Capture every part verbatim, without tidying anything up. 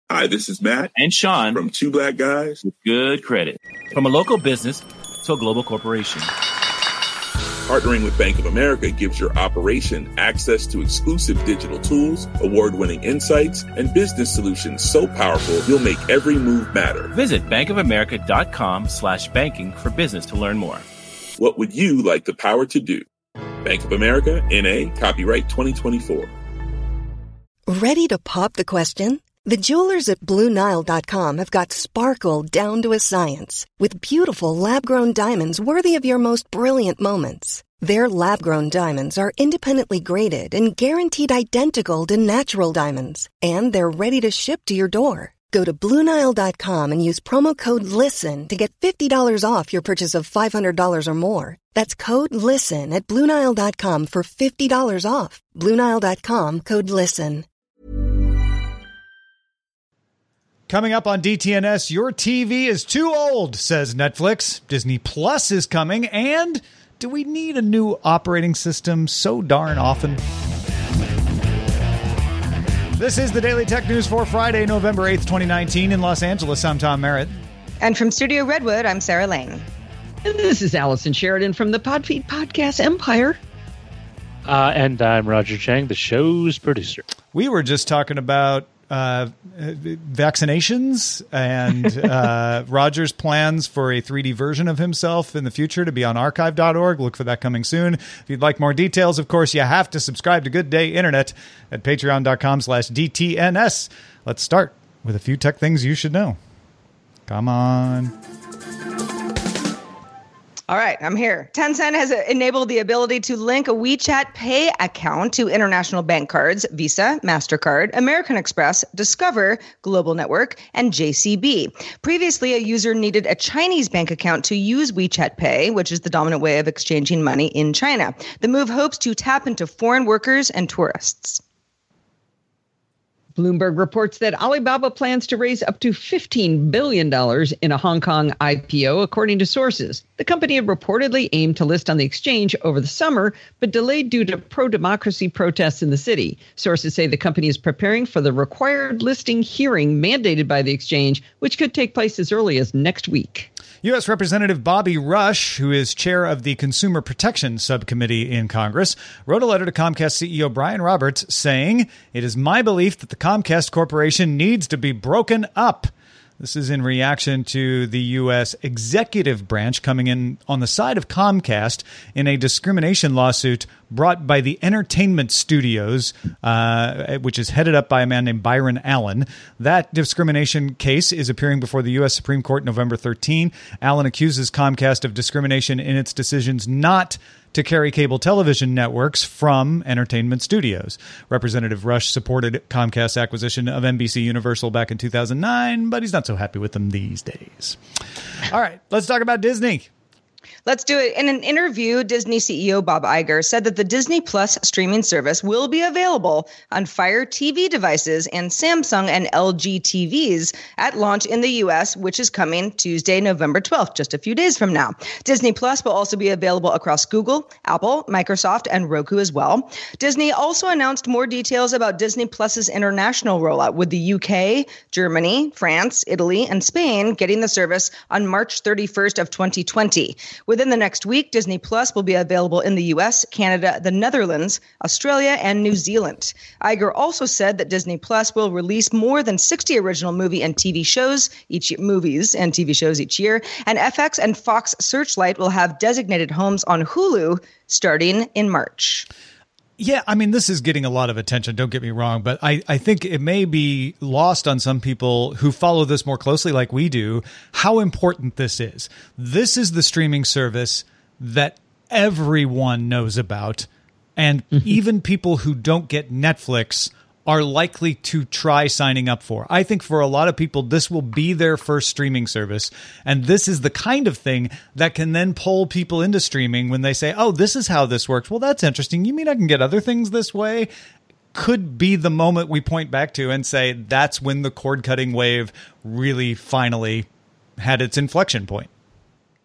Hi, this is Matt and Sean from Two Black Guys with Good Credit. From a local business to a global corporation. Partnering with Bank of America gives your operation access to exclusive digital tools, award-winning insights, and business solutions so powerful you'll make every move matter. Visit bankofamerica.com slash banking for business to learn more. What would you like the power to do? Bank of America, N A, copyright twenty twenty-four. Ready to pop the question? The jewelers at Blue Nile dot com have got sparkle down to a science with beautiful lab-grown diamonds worthy of your most brilliant moments. Their lab-grown diamonds are independently graded and guaranteed identical to natural diamonds, and they're ready to ship to your door. Go to Blue Nile dot com and use promo code LISTEN to get fifty dollars off your purchase of five hundred dollars or more. That's code LISTEN at Blue Nile dot com for fifty dollars off. Blue Nile dot com, code LISTEN. Coming up on D T N S, your T V is too old, says Netflix. Disney Plus is coming, and do we need a new operating system so darn often? This is the Daily Tech News for Friday, November eighth, twenty nineteen. In Los Angeles, I'm Tom Merritt. And from Studio Redwood, I'm Sarah Lane. And this is Allison Sheridan from the Podfeed Podcast Empire. Uh, and I'm Roger Chang, the show's producer. We were just talking about uh, vaccinations and uh, Roger's plans for a three D version of himself in the future to be on archive dot org. Look for that coming soon. If you'd like more details, of course, you have to subscribe to Good Day Internet at patreon dot com slash D T N S. Let's start with a few tech things you should know. Come on. All right, I'm here. Tencent has enabled the ability to link a WeChat Pay account to international bank cards, Visa, MasterCard, American Express, Discover, Global Network, and J C B. Previously, a user needed a Chinese bank account to use WeChat Pay, which is the dominant way of exchanging money in China. The move hopes to tap into foreign workers and tourists. Bloomberg reports that Alibaba plans to raise up to fifteen billion dollars in a Hong Kong I P O, according to sources. The company had reportedly aimed to list on the exchange over the summer, but delayed due to pro-democracy protests in the city. Sources say the company is preparing for the required listing hearing mandated by the exchange, which could take place as early as next week. U S. Representative Bobby Rush, who is chair of the Consumer Protection Subcommittee in Congress, wrote a letter to Comcast C E O Brian Roberts saying, "It is my belief that the Comcast Corporation needs to be broken up." This is in reaction to the U S executive branch coming in on the side of Comcast in a discrimination lawsuit brought by the Entertainment Studios, uh, which is headed up by a man named Byron Allen. That discrimination case is appearing before the U S Supreme Court November thirteenth. Allen accuses Comcast of discrimination in its decisions not to carry cable television networks from Entertainment Studios. Representative Rush supported Comcast's acquisition of N B C Universal back in two thousand nine, but he's not so happy with them these days. All right, let's talk about Disney. Let's do it. In an interview, Disney C E O Bob Iger said that the Disney Plus streaming service will be available on Fire T V devices and Samsung and L G T Vs at launch in the U S, which is coming Tuesday, November twelfth, just a few days from now. Disney Plus will also be available across Google, Apple, Microsoft, and Roku as well. Disney also announced more details about Disney Plus's international rollout, with the U K, Germany, France, Italy, and Spain getting the service on March thirty-first of twenty twenty. Within the next week, Disney Plus will be available in the U S, Canada, the Netherlands, Australia, and New Zealand. Iger also said that Disney Plus will release more than sixty original movie and T V shows each movies and T V shows each year, and F X and Fox Searchlight will have designated homes on Hulu starting in March. Yeah, I mean, this is getting a lot of attention, don't get me wrong, but I, I think it may be lost on some people who follow this more closely like we do, how important this is. This is the streaming service that everyone knows about, and mm-hmm. even people who don't get Netflix are likely to try signing up for. I think for a lot of people, this will be their first streaming service. And this is the kind of thing that can then pull people into streaming when they say, oh, this is how this works. Well, that's interesting. You mean I can get other things this way? Could be the moment we point back to and say that's when the cord-cutting wave really finally had its inflection point.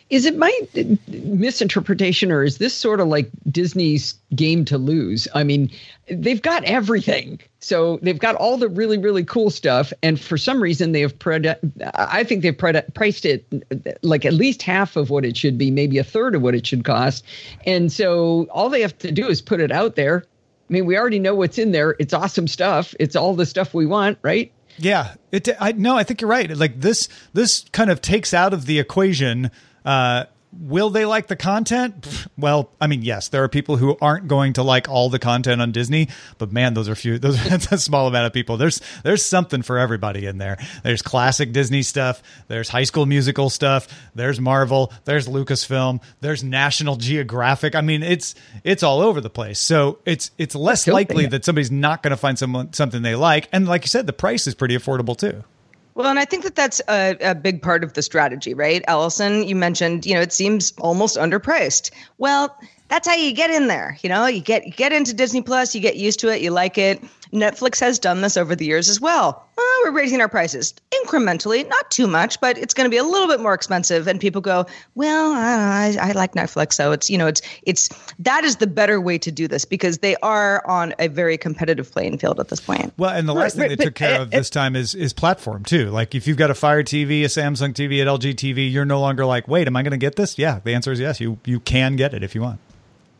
Is it my misinterpretation, or is this sort of like Disney's game to lose? I mean, they've got everything. So they've got all the really, really cool stuff. And for some reason, they have, pred- I think they've pred- priced it like at least half of what it should be, maybe a third of what it should cost. And so all they have to do is put it out there. I mean, we already know what's in there. It's awesome stuff. It's all the stuff we want, right? Yeah, it. I no, I think you're right. Like this, this kind of takes out of the equation. Uh, will they like the content? Well, I mean, yes, there are people who aren't going to like all the content on Disney, but man, those are few. Those that's a small amount of people. There's there's something for everybody in there. There's classic Disney stuff. There's High School Musical stuff. There's Marvel. There's Lucasfilm. There's National Geographic. I mean, it's it's all over the place. So it's it's less likely that somebody's not going to find someone something they like. And like you said, the price is pretty affordable too. Well, and I think that that's a, a big part of the strategy, right? Allison, you mentioned, you know, it seems almost underpriced. Well, that's how you get in there. You know, you get you get into Disney Plus, you get used to it, you like it. Netflix has done this over the years as well. Well, we're raising our prices incrementally, not too much, but it's going to be a little bit more expensive. And people go, well, I, I, I like Netflix, so it's you know, it's it's that is the better way to do this because they are on a very competitive playing field at this point. Well, and the last Right, thing right, they took but, care uh, of this time is is platform too. Like if you've got a Fire T V, a Samsung T V, an L G T V, you're no longer like, wait, am I going to get this? Yeah, the answer is yes. You you can get it if you want.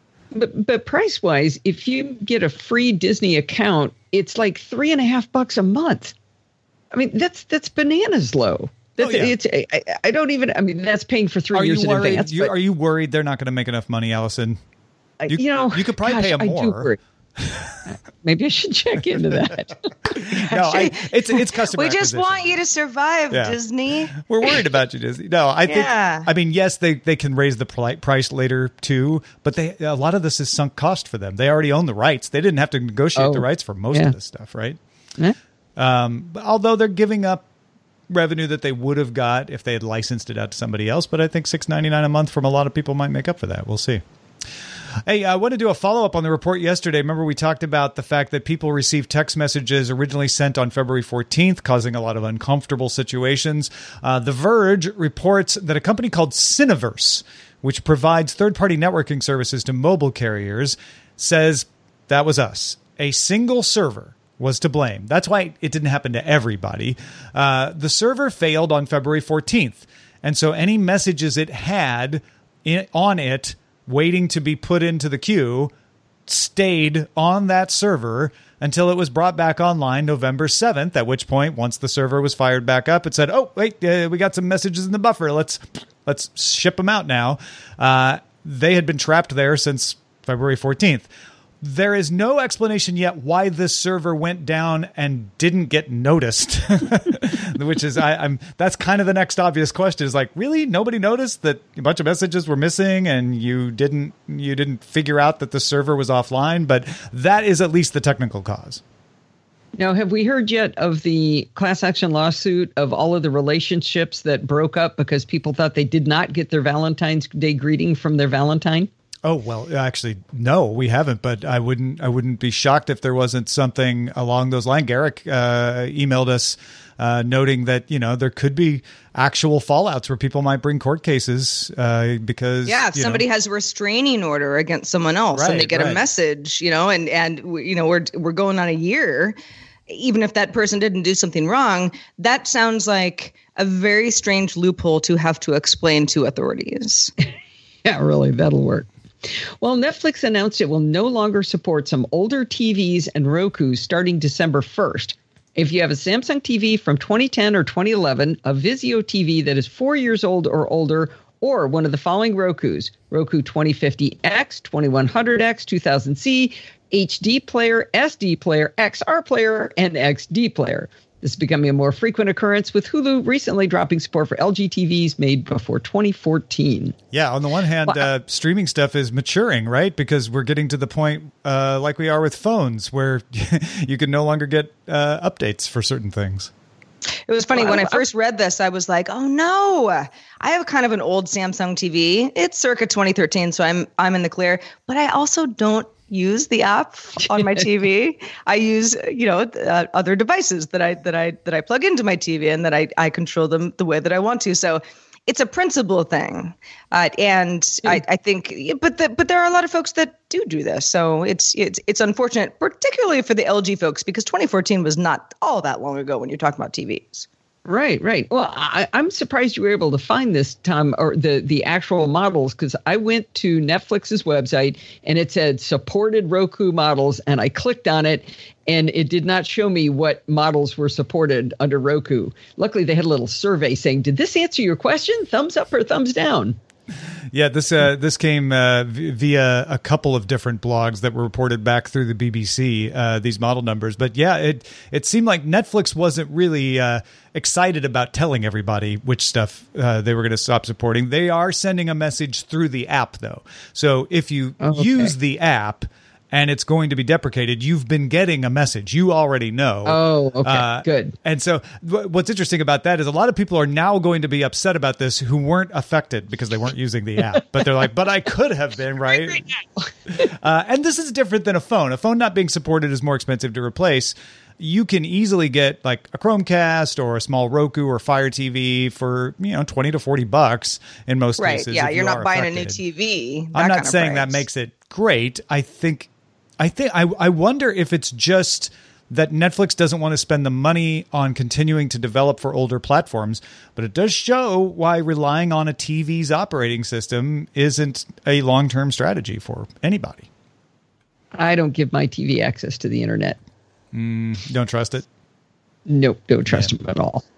But but price wise, if you get a free Disney account, it's like three and a half bucks a month. I mean, that's that's bananas low. That's, Oh, yeah. it's, I, I don't even. I mean, that's paying for three Are years you in worried? advance. You, but, are you worried they're not going to make enough money, Allison? uh, You, you know, you could probably gosh, pay them I do more. worry. Maybe I should check into that. No, I, it's it's customer. We just acquisition. want you to survive, Yeah. Disney. We're worried about you, Disney. No, I think. Yeah. I mean, yes, they, they can raise the pli- price later too, but they a lot of this is sunk cost for them. They already own the rights. They didn't have to negotiate Oh, the rights for most yeah. of this stuff, right? Yeah. Um, but although they're giving up revenue that they would have got if they had licensed it out to somebody else, but I think six ninety-nine a month from a lot of people might make up for that. We'll see. Hey, I want to do a follow-up on the report yesterday. Remember we talked about the fact that people received text messages originally sent on February fourteenth, causing a lot of uncomfortable situations. Uh, The Verge reports that a company called Cineverse, which provides third-party networking services to mobile carriers, says that was us. A single server was to blame. That's why it didn't happen to everybody. Uh, the server failed on February fourteenth, and so any messages it had in, on it waiting to be put into the queue stayed on that server until it was brought back online November seventh, at which point, once the server was fired back up, it said, oh, wait, uh, we got some messages in the buffer. Let's let's ship them out now. Uh, they had been trapped there since February fourteenth. There is no explanation yet why this server went down and didn't get noticed, which is I, I'm that's kind of the next obvious question is like, really? Nobody noticed that a bunch of messages were missing and you didn't you didn't figure out that the server was offline? But that is at least the technical cause. Now, have we heard yet of the class action lawsuit of all of the relationships that broke up because people thought they did not get their Valentine's Day greeting from their Valentine? Oh, well, actually, no, we haven't. But I wouldn't I wouldn't be shocked if there wasn't something along those lines. Garrick uh, emailed us uh, noting that, you know, there could be actual fallouts where people might bring court cases uh, because. Yeah, if you somebody know, has a restraining order against someone else and they Right, get right. a message, you know, and, and you know, we're we're going on a year, even if that person didn't do something wrong, that sounds like a very strange loophole to have to explain to authorities. Yeah, really, that'll work. Well, Netflix announced it will no longer support some older T Vs and Roku starting December first. If you have a Samsung T V from twenty ten or twenty eleven, a Vizio T V that is four years old or older, or one of the following Rokus, Roku twenty fifty X, twenty-one hundred X, two thousand C, H D player, S D player, X R player, and X D player. This is becoming a more frequent occurrence, with Hulu recently dropping support for L G T Vs made before twenty fourteen. Yeah, on the one hand, Well, uh, streaming stuff is maturing, right? Because we're getting to the point uh, like we are with phones where you can no longer get uh, updates for certain things. It was funny Well, when I- I first read this, I was like, "Oh no, I have kind of an old Samsung T V. It's circa twenty thirteen, so I'm I'm in the clear. But I also don't use the app on my T V. I use you know uh, other devices that I that I that I plug into my T V and that I I control them the way that I want to. So it's a principle thing. Uh, and mm. I, I think, but the, but there are a lot of folks that do do this. So it's, it's, it's unfortunate, particularly for the L G folks, because twenty fourteen was not all that long ago when you're talking about T Vs. Right, right. Well, I, I'm surprised you were able to find this, Tom, or the, the actual models, because I went to Netflix's website and it said supported Roku models, and I clicked on it and it did not show me what models were supported under Roku. Luckily, they had a little survey saying, did this answer your question? Thumbs up or thumbs down? Yeah, this uh, this came uh, v- via a couple of different blogs that were reported back through the B B C, uh, these model numbers. But yeah, it it seemed like Netflix wasn't really uh, excited about telling everybody which stuff uh, they were going to stop supporting. They are sending a message through the app, though. So if you oh, okay. use the app and it's going to be deprecated, you've been getting a message. You already know. Oh, okay, uh, good. And so w- what's interesting about that is a lot of people are now going to be upset about this who weren't affected because they weren't using the app. But they're like, but I could have been, right? uh, and this is different than a phone. A phone not being supported is more expensive to replace. You can easily get like a Chromecast or a small Roku or Fire T V for, you know, twenty to forty bucks in most right, cases. Yeah, you're you not buying affected. a new T V. I'm not saying that makes it great. I think I think I, I wonder if it's just that Netflix doesn't want to spend the money on continuing to develop for older platforms, but it does show why relying on a T V's operating system isn't a long-term strategy for anybody. I don't give my T V access to the internet. Mm, don't trust it? Nope, don't trust yeah. them at all.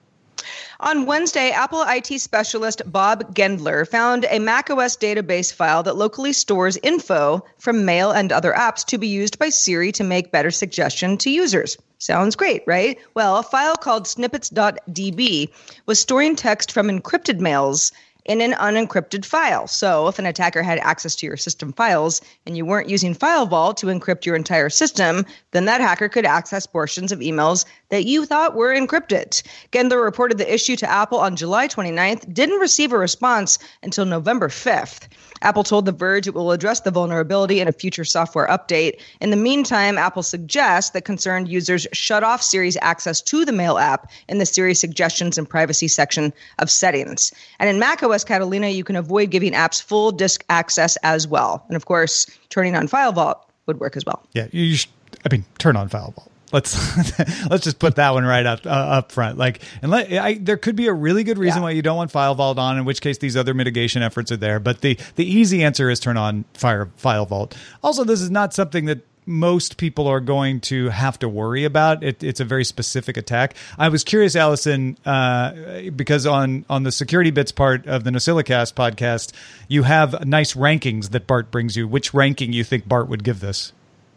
On Wednesday, Apple I T specialist Bob Gendler found a macOS database file that locally stores info from Mail and other apps to be used by Siri to make better suggestion to users. Sounds great, right? Well, a file called snippets dot d b was storing text from encrypted mails in an unencrypted file. So if an attacker had access to your system files and you weren't using File Vault to encrypt your entire system, then that hacker could access portions of emails that you thought were encrypted. Gendler reported the issue to Apple on July twenty-ninth, didn't receive a response until November fifth. Apple told The Verge it will address the vulnerability in a future software update. In the meantime, Apple suggests that concerned users shut off Siri's access to the Mail app in the Siri Suggestions and Privacy section of Settings. And in macOS Catalina, you can avoid giving apps full disk access as well. And of course, turning on File Vault would work as well. Yeah, you should, I mean, turn on File Vault. Let's let's just put that one right up uh, up front. Like, and let, I, there could be a really good reason yeah. why you don't want File Vault on, in which case these other mitigation efforts are there. But the the easy answer is turn on Fire File Vault. Also, this is not something that most people are going to have to worry about. It, it's a very specific attack. I was curious, Allison, uh, because on on the Security Bits part of the NosillaCast podcast, you have nice rankings that Bart brings you. Which ranking you think Bart would give this?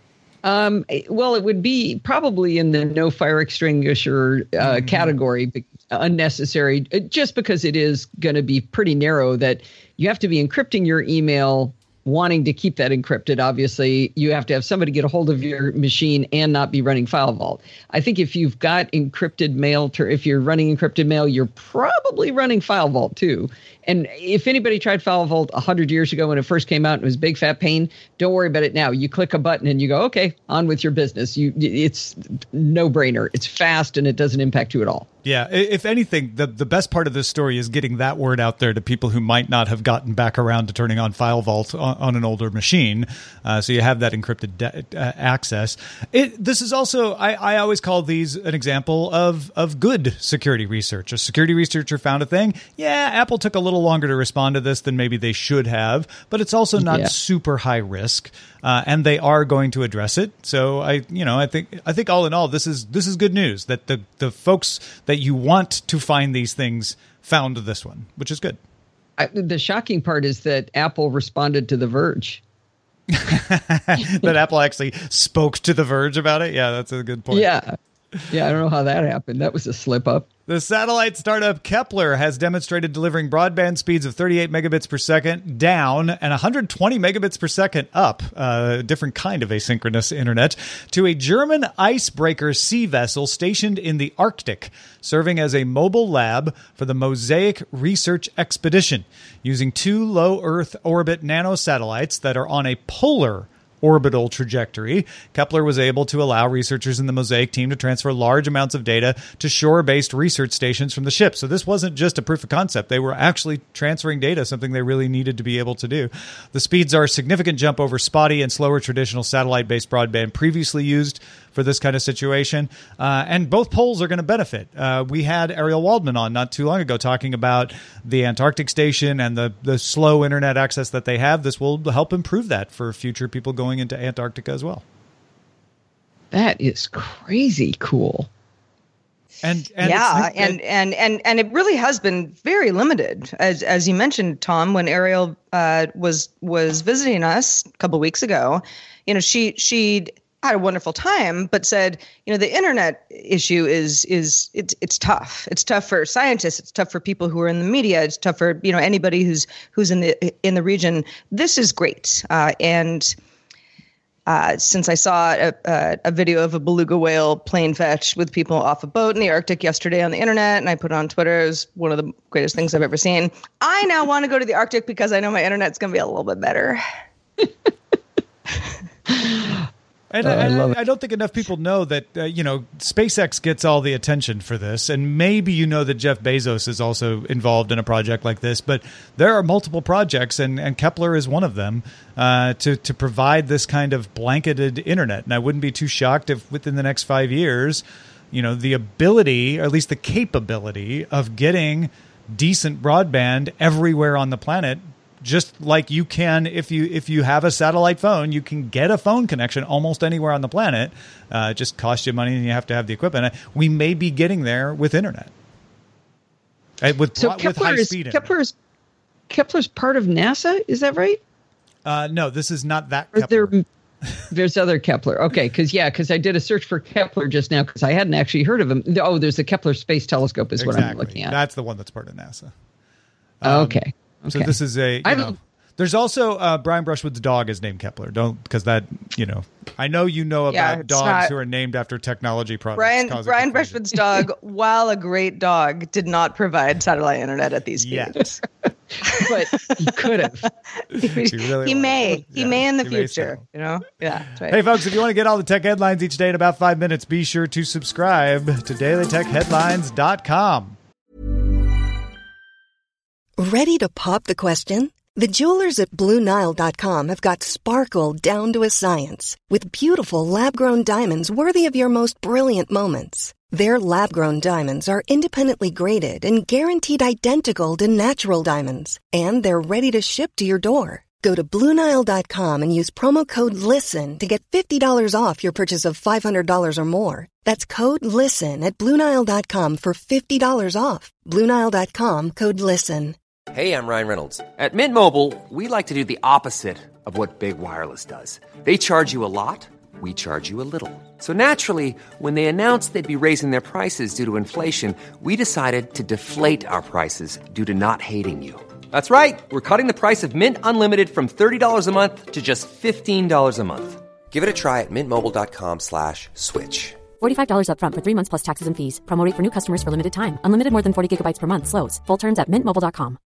Um, well, it would be probably in the no fire extinguisher uh, mm-hmm. category, unnecessary, just because it is going to be pretty narrow that you have to be encrypting your email, wanting to keep that encrypted. Obviously, you have to have somebody get a hold of your machine and not be running File Vault. I think if you've got encrypted mail, to, if you're running encrypted mail, you're probably running File Vault too. And if anybody tried File Vault one hundred years ago when it first came out and it was big fat pain, don't worry about it now. You click a button and you go, okay, on with your business. You, it's no brainer. It's fast and it doesn't impact you at all. Yeah, if anything, the, the best part of this story is getting that word out there to people who might not have gotten back around to turning on File Vault on, on an older machine. Uh, so you have that encrypted de- uh, access. It, this is also, I, I always call these an example of, of good security research. A security researcher found a thing. Yeah, Apple took a little longer to respond to this than maybe they should have, but it's also not yeah. super high risk. Uh, and they are going to address it. So I, you know, I think I think all in all, this is this is good news that the the folks that you want to find these things found this one, which is good. I, the shocking part is that Apple responded to The Verge. That Apple actually spoke to The Verge about it. Yeah, that's a good point. Yeah, yeah. I don't know how that happened. That was a slip up. The satellite startup Kepler has demonstrated delivering broadband speeds of thirty-eight megabits per second down and one hundred twenty megabits per second up, a uh, different kind of asynchronous internet, to a German icebreaker sea vessel stationed in the Arctic, serving as a mobile lab for the Mosaic Research Expedition, using two low Earth orbit nanosatellites that are on a polar orbital trajectory, Kepler was able to allow researchers in the Mosaic team to transfer large amounts of data to shore-based research stations from the ship. So this wasn't just a proof of concept. They were actually transferring data, something they really needed to be able to do. The speeds are a significant jump over spotty and slower traditional satellite-based broadband previously used for this kind of situation. Uh, and both poles are going to benefit. Uh, we had Ariel Waldman on not too long ago talking about the Antarctic station and the, the slow internet access that they have. This will help improve that for future people going into Antarctica as well. That is crazy cool. And, and yeah, it's, and, and and and it really has been very limited, as as you mentioned, Tom. When Ariel uh, was was visiting us a couple of weeks ago, you know, she she had a wonderful time, but said, you know, the internet issue is is it's it's tough. It's tough for scientists. It's tough for people who are in the media. It's tough for, you know, anybody who's who's in the in the region. This is great, uh, and. Uh, since I saw a, a, a video of a beluga whale plane fetch with people off a boat in the Arctic yesterday on the internet, and I put it on Twitter, it was one of the greatest things I've ever seen. I now want to go to the Arctic because I know my internet's going to be a little bit better. And, oh, I, I, love I, I don't think enough people know that, uh, you know, SpaceX gets all the attention for this. And maybe you know that Jeff Bezos is also involved in a project like this. But there are multiple projects, and, and Kepler is one of them, uh, to, to provide this kind of blanketed internet. And I wouldn't be too shocked if within the next five years, you know, the ability, or at least the capability of getting decent broadband everywhere on the planet, just like you can, if you if you have a satellite phone, you can get a phone connection almost anywhere on the planet. Uh, it just costs you money and you have to have the equipment. We may be getting there with internet. Uh, with, so with Kepler high is, speed Kepler's, Kepler's part of NASA, is that right? Uh, no, this is not that Or Kepler. there, there's other Kepler. Okay, because, yeah, because I did a search for Kepler just now because I hadn't actually heard of him. Oh, there's the Kepler Space Telescope is exactly. what I'm looking at. That's the one that's part of NASA. Um, okay. So okay. this is a, you know, there's also uh, Brian Brushwood's dog is named Kepler. Don't, because that, you know, I know you know about Yeah, dogs not- who are named after technology products. Brian causing Brian confusion. Brushwood's dog, while a great dog, did not provide satellite internet at these speeds. Yet. But he could have. he really he was. may. He Yeah, may in the he may future. still. You know? Yeah. That's right. Hey, folks, if you want to get all the tech headlines each day in about five minutes, be sure to subscribe to daily tech headlines dot com. Ready to pop the question? The jewelers at Blue Nile dot com have got sparkle down to a science with beautiful lab-grown diamonds worthy of your most brilliant moments. Their lab-grown diamonds are independently graded and guaranteed identical to natural diamonds, and they're ready to ship to your door. Go to Blue Nile dot com and use promo code LISTEN to get fifty dollars off your purchase of five hundred dollars or more. That's code LISTEN at Blue Nile dot com for fifty dollars off. Blue Nile dot com, code LISTEN. Hey, I'm Ryan Reynolds. At Mint Mobile, we like to do the opposite of what Big Wireless does. They charge you a lot, we charge you a little. So naturally, when they announced they'd be raising their prices due to inflation, we decided to deflate our prices due to not hating you. That's right. We're cutting the price of Mint Unlimited from thirty dollars a month to just fifteen dollars a month. Give it a try at mintmobile.com slash switch. forty-five dollars up front for three months plus taxes and fees. Promo rate for new customers for limited time. Unlimited more than forty gigabytes per month slows. Full terms at mint mobile dot com.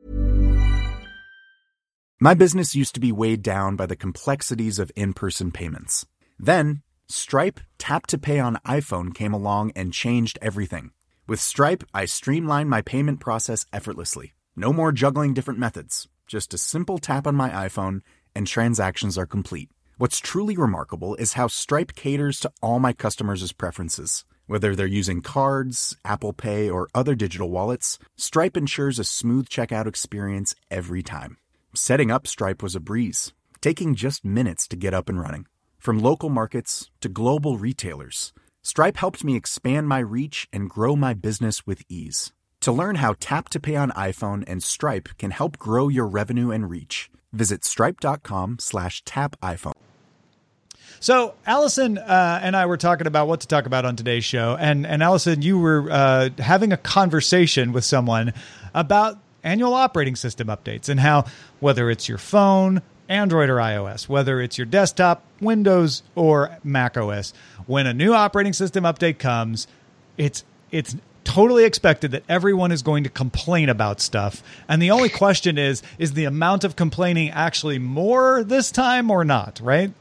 My business used to be weighed down by the complexities of in-person payments. Then, Stripe Tap to Pay on iPhone came along and changed everything. With Stripe, I streamlined my payment process effortlessly. No more juggling different methods. Just a simple tap on my iPhone and transactions are complete. What's truly remarkable is how Stripe caters to all my customers' preferences. Whether they're using cards, Apple Pay, or other digital wallets, Stripe ensures a smooth checkout experience every time. Setting up Stripe was a breeze, taking just minutes to get up and running. From local markets to global retailers, Stripe helped me expand my reach and grow my business with ease. To learn how Tap to Pay on iPhone and Stripe can help grow your revenue and reach, visit stripe.com slash tap iPhone. So Allison uh, and I were talking about what to talk about on today's show. And, and Allison, you were uh, having a conversation with someone about annual operating system updates and how whether it's your phone, Android or iOS, whether it's your desktop, Windows or Mac O S, when a new operating system update comes, it's it's totally expected that everyone is going to complain about stuff. And the only question is, is the amount of complaining actually more this time or not, right?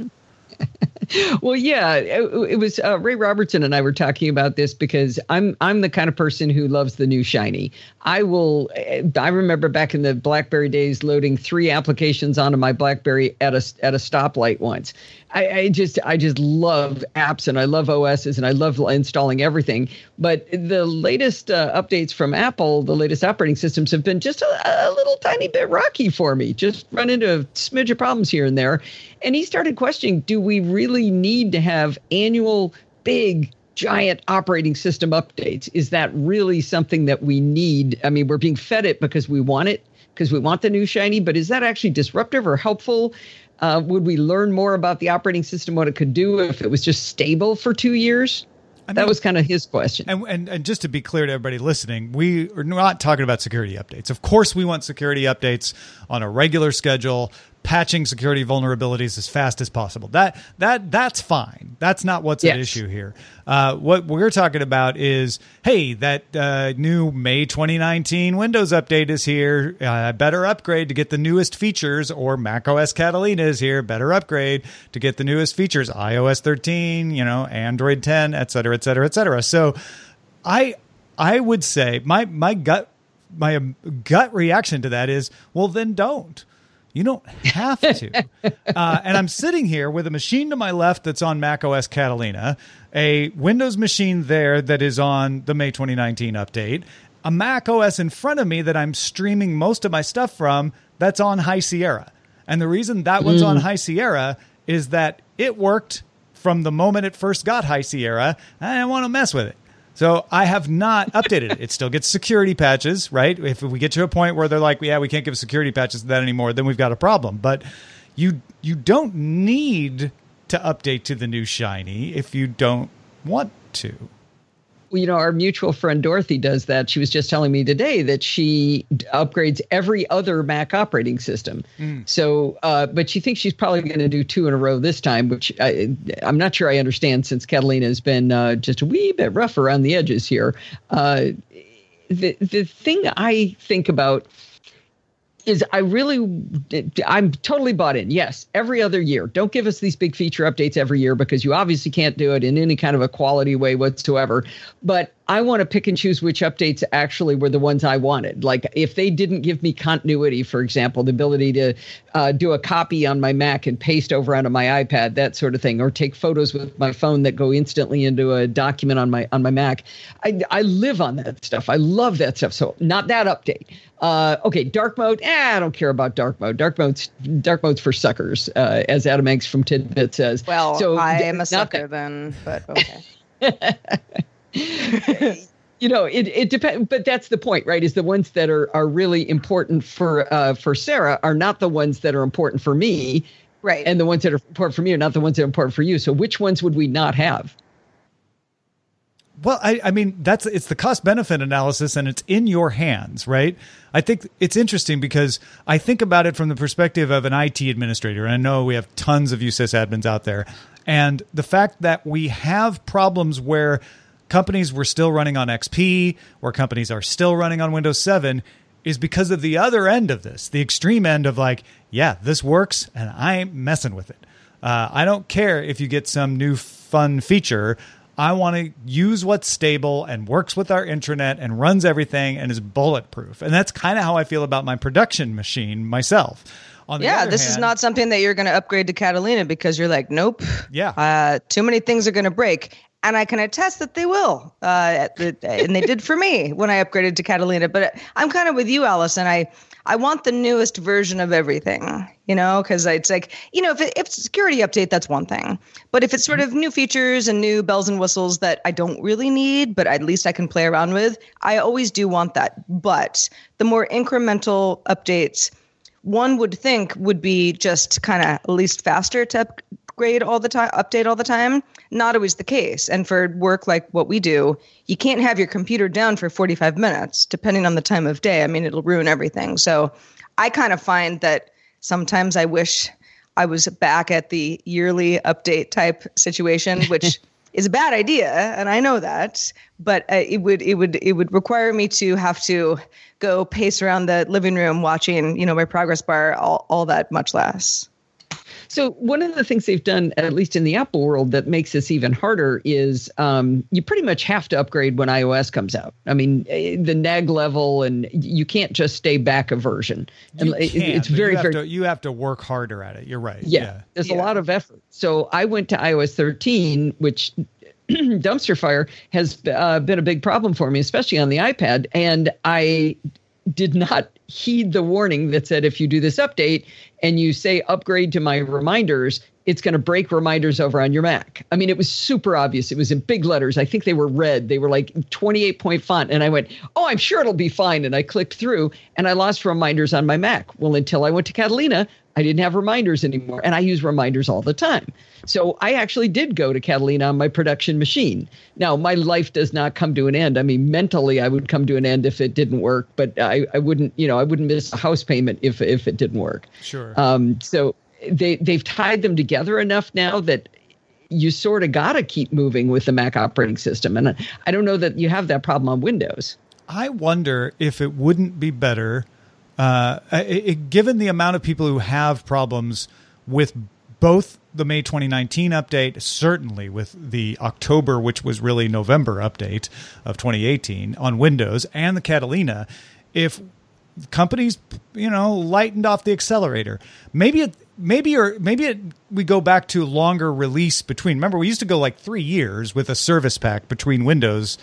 Well, yeah, it, it was uh, Ray Robertson and I were talking about this because I'm I'm the kind of person who loves the new shiny. I will. I remember back in the BlackBerry days, loading three applications onto my BlackBerry at a at a stoplight once. I, I just I just love apps and I love O Ss and I love installing everything. But the latest uh, updates from Apple, the latest operating systems, have been just a, a little tiny bit rocky for me. Just run into a smidge of problems here and there. And he started questioning, do we really need to have annual big giant operating system updates? Is that really something that we need? I mean, we're being fed it because we want it, because we want the new shiny, but is that actually disruptive or helpful? Uh, would we learn more about the operating system, what it could do if it was just stable for two years? I mean, that was kind of his question. And, and and just to be clear to everybody listening, we are not talking about security updates. Of course, we want security updates on a regular schedule, patching security vulnerabilities as fast as possible. That that that's fine. That's not what's yes. at issue here. Uh, what we're talking about is, hey, that uh, new May twenty nineteen Windows update is here. Uh, better upgrade to get the newest features, or macOS Catalina is here. Better upgrade to get the newest features. iOS thirteen, you know, Android ten, et cetera, et cetera, et cetera. So, I I would say my my gut my gut reaction to that is, well, then don't. You don't have to. Uh, and I'm sitting here with a machine to my left that's on macOS Catalina, a Windows machine there that is on the May twenty nineteen update, a Mac O S in front of me that I'm streaming most of my stuff from that's on High Sierra. And the reason that one's mm. on High Sierra is that it worked from the moment it first got High Sierra. I didn't want to mess with it. So I have not updated it. It still gets security patches, right? If we get to a point where they're like, yeah, we can't give security patches to that anymore, then we've got a problem. But you you don't need to update to the new shiny if you don't want to. Well, you know, our mutual friend Dorothy does that. She was just telling me today that she upgrades every other Mac operating system. Mm. So, uh, but she thinks she's probably going to do two in a row this time, which I, I'm not sure I understand since Catalina has been uh, just a wee bit rough around the edges here. Uh, the the thing I think about is I really, I'm totally bought in. Yes, every other year. Don't give us these big feature updates every year because you obviously can't do it in any kind of a quality way whatsoever. But I want to pick and choose which updates actually were the ones I wanted. Like if they didn't give me continuity, for example, the ability to uh, do a copy on my Mac and paste over onto my iPad, that sort of thing, or take photos with my phone that go instantly into a document on my on my Mac. I, I live on that stuff. I love that stuff. So not that update. Uh, okay, dark mode. Eh, I don't care about dark mode. Dark mode's dark mode's for suckers, uh, as Adam Hanks from Tidbit says. Well, so, I am a sucker then, but okay. You know, it it depends, but that's the point, right? Is the ones that are are really important for uh, for Sarah are not the ones that are important for me, right? And the ones that are important for me are not the ones that are important for you. So, which ones would we not have? Well, I, I mean, that's it's the cost benefit analysis and it's in your hands, right? I think it's interesting because I think about it from the perspective of an I T administrator. And I know we have tons of U S Y S admins out there. And the fact that we have problems where companies were still running on X P or companies are still running on Windows seven is because of the other end of this, the extreme end of like, yeah, this works and I ain't messing with it. Uh, I don't care if you get some new fun feature. I want to use what's stable and works with our intranet and runs everything and is bulletproof. And that's kind of how I feel about my production machine myself. On the yeah, other this hand, is not something that you're going to upgrade to Catalina because you're like, nope. Yeah. Uh, too many things are going to break. And I can attest that they will. Uh, and they did for me when I upgraded to Catalina. But I'm kind of with you, Allison. I I want the newest version of everything, you know, because it's like, you know, if, it, if it's a security update, that's one thing. But if it's sort of new features and new bells and whistles that I don't really need, but at least I can play around with, I always do want that. But the more incremental updates, one would think would be just kind of at least faster to upgrade all the time, update all the time. Not always the case. And for work like what we do, you can't have your computer down for forty-five minutes, depending on the time of day. I mean, it'll ruin everything. So I kind of find that sometimes I wish I was back at the yearly update type situation, which is a bad idea, and I know that, but uh, it would it would it would require me to have to go pace around the living room watching, you know, my progress bar all, all that much less. So one of the things they've done, at least in the Apple world, that makes this even harder is um, you pretty much have to upgrade when iOS comes out. I mean, the N A G level, and you can't just stay back a version. You and can, it's very, you have, very, to, you have to work harder at it. You're right. Yeah, yeah. there's yeah. a lot of effort. So I went to iOS thirteen, which dumpster fire has uh, been a big problem for me, especially on the iPad. And I did not heed the warning that said, if you do this update and you say upgrade to my reminders, it's going to break reminders over on your Mac. I mean, it was super obvious. It was in big letters. I think they were red. They were like twenty-eight point font. And I went, oh, I'm sure it'll be fine. And I clicked through and I lost reminders on my Mac. Well, until I went to Catalina, I didn't have reminders anymore. And I use reminders all the time. So I actually did go to Catalina on my production machine. Now, my life does not come to an end. I mean, mentally, I would come to an end if it didn't work. But I, I wouldn't, you know, I wouldn't miss a house payment if if it didn't work. Sure. Um, so they, they've tied them together enough now that you sort of got to keep moving with the Mac operating system. And I don't know that you have that problem on Windows. I wonder if it wouldn't be better, uh, it, it, given the amount of people who have problems with both the May twenty nineteen update, certainly with the October, which was really November update of twenty eighteen on Windows, and the Catalina, if companies, you know, lightened off the accelerator, maybe it, maybe or maybe it, we go back to longer release between. Remember, we used to go like three years with a service pack between Windows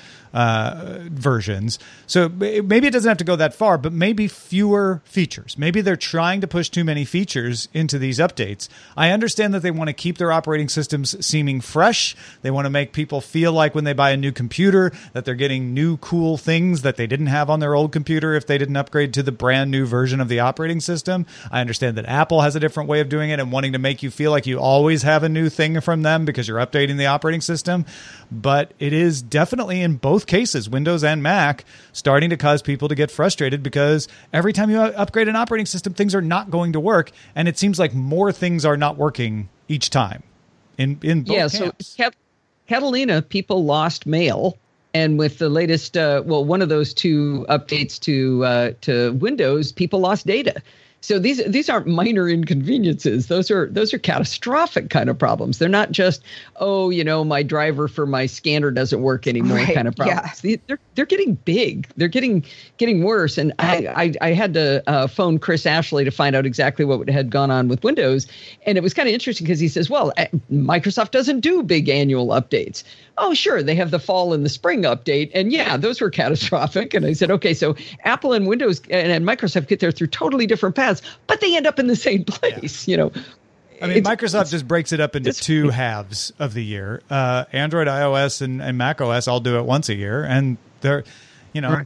uh, versions. So maybe it doesn't have to go that far, but maybe fewer features. Maybe they're trying to push too many features into these updates. I understand that they want to keep their operating systems seeming fresh. They want to make people feel like when they buy a new computer that they're getting new cool things that they didn't have on their old computer if they didn't upgrade to the brand new version of the operating system. I understand that Apple has a different way of doing it and wanting to make you feel like you always have a new thing from them because you're updating the operating system. But it is definitely in both cases, Windows and Mac, starting to cause people to get frustrated because every time you upgrade an operating system, things are not going to work. And it seems like more things are not working each time in, in both yeah, camps. So Cat- Catalina, people lost mail. And with the latest, uh, well, one of those two updates to uh, to Windows, people lost data. So these these aren't minor inconveniences. Those are those are catastrophic kind of problems. They're not just, oh, you know, my driver for my scanner doesn't work anymore right, kind of problems. Yeah. They're they're getting big. They're getting getting worse. And I I, I had to uh, phone Chris Ashley to find out exactly what had gone on with Windows. And it was kind of interesting because he says, well, Microsoft doesn't do big annual updates. Oh, sure. They have the fall and the spring update. And yeah, those were catastrophic. And I said, okay, so Apple and Windows and, and Microsoft get there through totally different paths, but they end up in the same place, yeah. you know. I mean, it's, Microsoft it's, just breaks it up into two halves of the year. Uh, Android, iOS, and, and Mac O S all do it once a year. And they're, you know, right.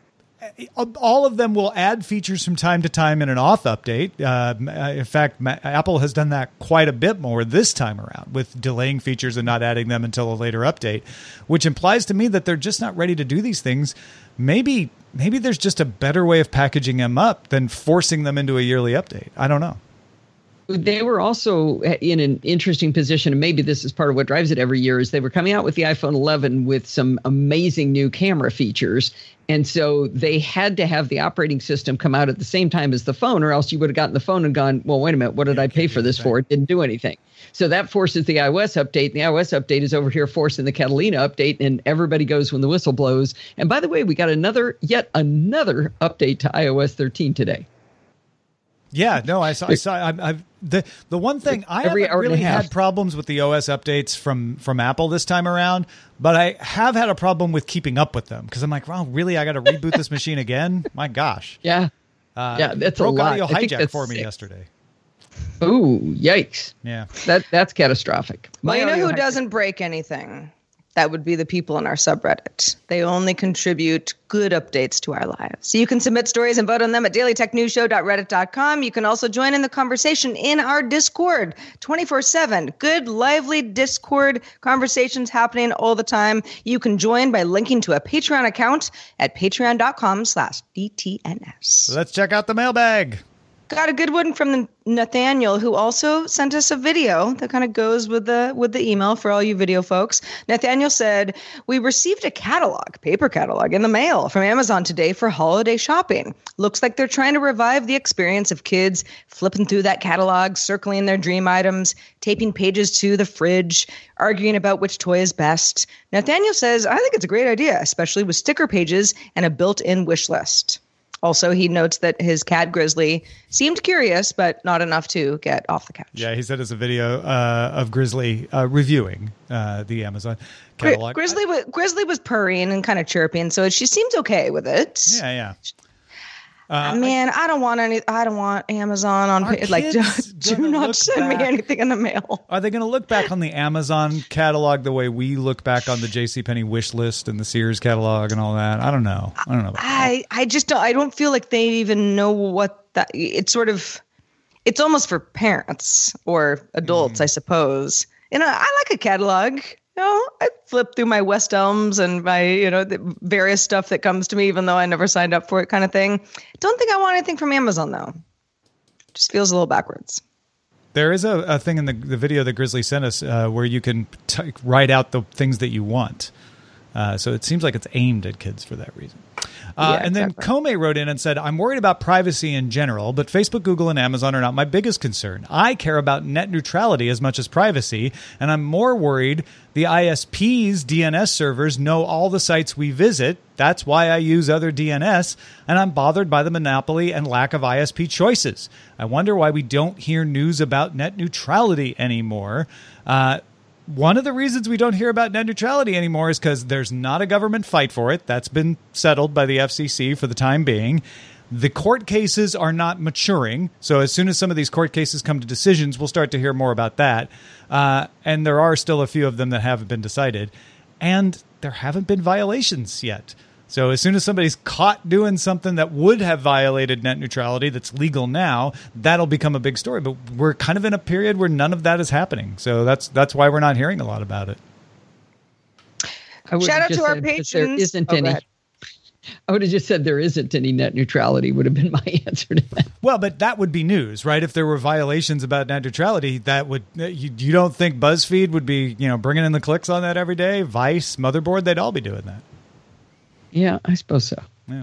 all of them will add features from time to time in an auth update. Uh, in fact, Ma- Apple has done that quite a bit more this time around with delaying features and not adding them until a later update, which implies to me that they're just not ready to do these things. Maybe, maybe there's just a better way of packaging them up than forcing them into a yearly update. I don't know. They were also in an interesting position, and maybe this is part of what drives it every year, is they were coming out with the iPhone eleven with some amazing new camera features. And so they had to have the operating system come out at the same time as the phone, or else you would have gotten the phone and gone, well, wait a minute, what did I pay for this for? It didn't do anything. So that forces the iOS update. And the iOS update is over here forcing the Catalina update, and everybody goes when the whistle blows. And by the way, we got another, yet another update to iOS thirteen today. Yeah, no, I saw. I saw. I've, I've the the one thing I Every haven't really had had problems with the O S updates from from Apple this time around, but I have had a problem with keeping up with them because I'm like, wow, really? I got to reboot this machine again? My gosh. Yeah, uh, yeah, that's broke a lot. Audio I think Hijack that's for me six. yesterday. Ooh, yikes! Yeah, that that's catastrophic. Well, My you know Audio who Hijack- doesn't break anything? That would be the people in our subreddit. They only contribute good updates to our lives. So you can submit stories and vote on them at daily tech news show dot reddit dot com. You can also join in the conversation in our Discord twenty-four seven. Good, lively Discord conversations happening all the time. You can join by linking to a Patreon account at patreon dot com slash D T N S. So let's check out the mailbag. got a good one from the Nathaniel, who also sent us a video that kind of goes with the with the email for all you video folks. Nathaniel said, we received a catalog, paper catalog, in the mail from Amazon today for holiday shopping. Looks like they're trying to revive the experience of kids flipping through that catalog, circling their dream items, taping pages to the fridge, arguing about which toy is best. Nathaniel says, I think it's a great idea, especially with sticker pages and a built-in wish list. Also, he notes that his cat Grizzly seemed curious, but not enough to get off the couch. Yeah, he sent us a video uh, of Grizzly uh, reviewing uh, the Amazon catalog. Grizzly, was, Grizzly was purring and kind of chirping, so she seems okay with it. Yeah, yeah. Uh, Man, I, I don't want any. I don't want Amazon on. Like, do, do not send back, me anything in the mail. Are they going to look back on the Amazon catalog the way we look back on the JCPenney wish list and the Sears catalog and all that? I don't know. I don't know. About I that. I just don't. I don't feel like they even know what that. It's sort of. It's almost for parents or adults, mm. I suppose. And I, I like a catalog. You know, I flip through my West Elms and my, you know, the various stuff that comes to me, even though I never signed up for it, kind of thing. Don't think I want anything from Amazon, though. Just feels a little backwards. There is a, a thing in the, the video that Grizzly sent us uh, where you can t- write out the things that you want. Uh, so it seems like it's aimed at kids for that reason. Uh, yeah, and then exactly. Kome wrote in and said, I'm worried about privacy in general, but Facebook, Google, and Amazon are not my biggest concern. I care about net neutrality as much as privacy, and I'm more worried the I S P's D N S servers know all the sites we visit. That's why I use other D N S, and I'm bothered by the monopoly and lack of I S P choices. I wonder why we don't hear news about net neutrality anymore. Uh, One of the reasons we don't hear about net neutrality anymore is because there's not a government fight for it. That's been settled by the F C C for the time being. The court cases are not maturing. So as soon as some of these court cases come to decisions, we'll start to hear more about that. Uh, and there are still a few of them that haven't been decided. And there haven't been violations yet. So as soon as somebody's caught doing something that would have violated net neutrality that's legal now, that'll become a big story. But we're kind of in a period where none of that is happening. So that's that's why we're not hearing a lot about it. Shout out to our patrons. There isn't oh, any. I would have just said there isn't any net neutrality would have been my answer to that. Well, but that would be news, right? If there were violations about net neutrality, that would you, you don't think BuzzFeed would be, you know, bringing in the clicks on that every day? Vice, Motherboard, they'd all be doing that. Yeah, I suppose so. Yeah.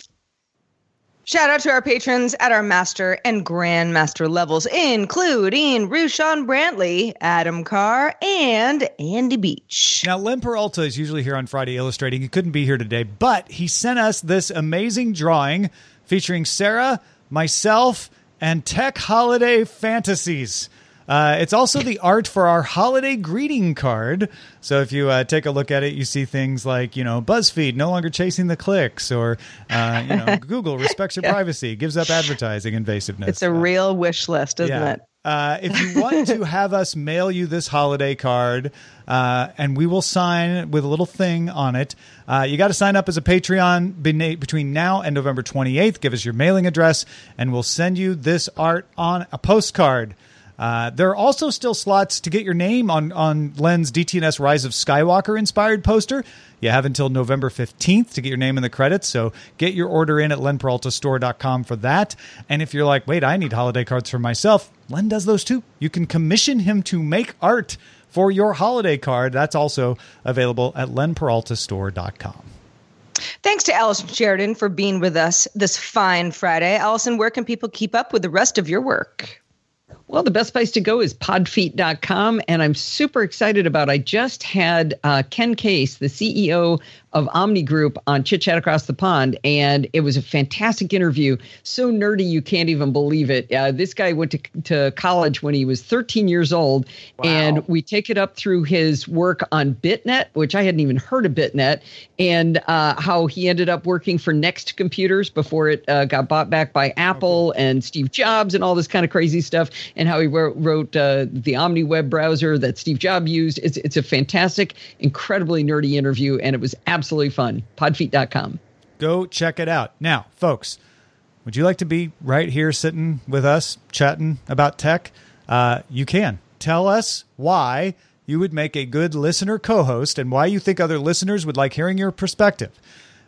Shout out to our patrons at our master and grandmaster levels, including Rushan Brantley, Adam Carr, and Andy Beach. Now, Len Peralta is usually here on Friday illustrating. He couldn't be here today, but he sent us this amazing drawing featuring Sarah, myself, and Tech Holiday Fantasies. Uh, it's also the art for our holiday greeting card. So if you uh, take a look at it, you see things like, you know, BuzzFeed no longer chasing the clicks, or, uh, you know, Google respects your yeah. privacy, gives up advertising invasiveness. It's a uh, real wish list, isn't yeah. it? Uh, if you want to have us mail you this holiday card, uh, and we will sign with a little thing on it, uh, you got to sign up as a Patreon between now and November twenty-eighth. Give us your mailing address, and we'll send you this art on a postcard. Uh, there are also still slots to get your name on, on Len's D T N S Rise of Skywalker inspired poster. You have until November fifteenth to get your name in the credits, so get your order in at len peralta store dot com for that. And if you're like, wait, I need holiday cards for myself, Len does those too. You can commission him to make art for your holiday card. That's also available at len peralta store dot com. Thanks to Allison Sheridan for being with us this fine Friday. Allison, where can people keep up with the rest of your work? Well, the best place to go is podfeet dot com, and I'm super excited about, I just had uh, Ken Case, the C E O of Omni Group, on Chit Chat Across the Pond, and it was a fantastic interview. So nerdy, you can't even believe it. Uh, this guy went to, to college when he was thirteen years old, wow. and we take it up through his work on BitNet, which I hadn't even heard of BitNet, and uh, how he ended up working for Next Computers before it uh, got bought back by Apple okay. and Steve Jobs and all this kind of crazy stuff, and how he wrote, wrote uh, the Omni web browser that Steve Jobs used. It's, it's a fantastic, incredibly nerdy interview, and it was absolutely Absolutely fun. podfeet dot com. Go check it out. Now, folks, would you like to be right here sitting with us chatting about tech? Uh, you can. Tell us why you would make a good listener co-host and why you think other listeners would like hearing your perspective.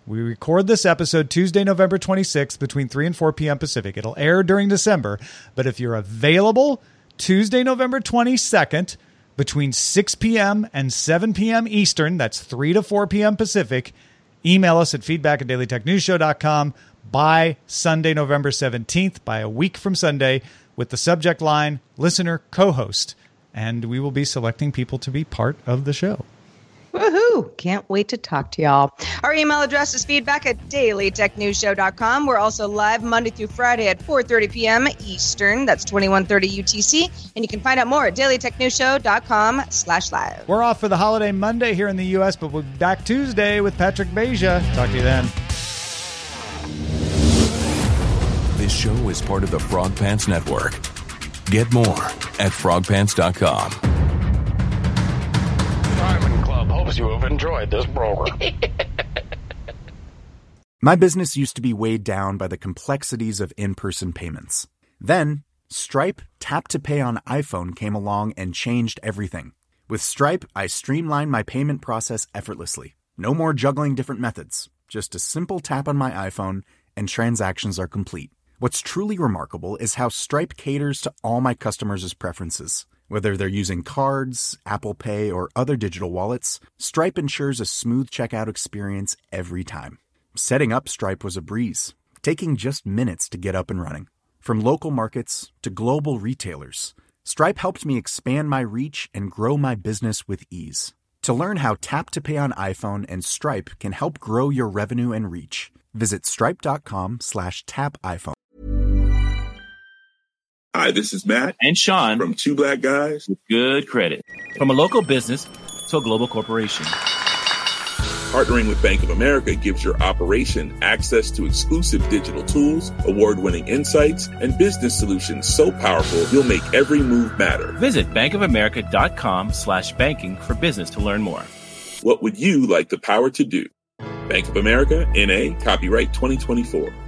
We record this episode Tuesday, November twenty-sixth between three and four p.m. Pacific. It'll air during December. But if you're available Tuesday, November twenty-second between six p.m. and seven p.m. Eastern, that's three to four p.m. Pacific, email us at feedback at daily tech news show dot com by Sunday, November seventeenth, by a week from Sunday, with the subject line, listener co-host. And we will be selecting people to be part of the show. Woohoo! Can't wait to talk to y'all. Our email address is feedback at daily tech news show dot com. We're also live Monday through Friday at four thirty p.m. Eastern. That's twenty-one thirty U T C. And you can find out more at daily tech news show dot com slash live. We're off for the holiday Monday here in the U S, but we'll be back Tuesday with Patrick Beja. Talk to you then. This show is part of the Frog Pants Network. Get more at frog pants dot com. Diamond Club hopes you have enjoyed this program. My business used to be weighed down by the complexities of in-person payments. Then, Stripe Tap to Pay on iPhone came along and changed everything. With Stripe, I streamlined my payment process effortlessly. No more juggling different methods. Just a simple tap on my iPhone and transactions are complete. What's truly remarkable is how Stripe caters to all my customers' preferences. Whether they're using cards, Apple Pay, or other digital wallets, Stripe ensures a smooth checkout experience every time. Setting up Stripe was a breeze, taking just minutes to get up and running. From local markets to global retailers, Stripe helped me expand my reach and grow my business with ease. To learn how Tap to Pay on iPhone and Stripe can help grow your revenue and reach, visit stripe.com slash tap iPhone. Hi, this is Matt and Sean from Two Black Guys with Good Credit. From a local business to a global corporation, partnering with Bank of America gives your operation access to exclusive digital tools, award-winning insights, and business solutions so powerful you'll make every move matter. Visit bankofamerica.com slash banking for business to learn more. What would you like the power to do? Bank of America, N A, copyright twenty twenty-four.